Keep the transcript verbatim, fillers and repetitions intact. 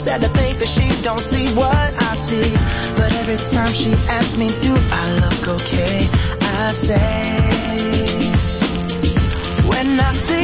sad to think that she don't see what I see. But every time she asks me, do I look okay? I say, when I see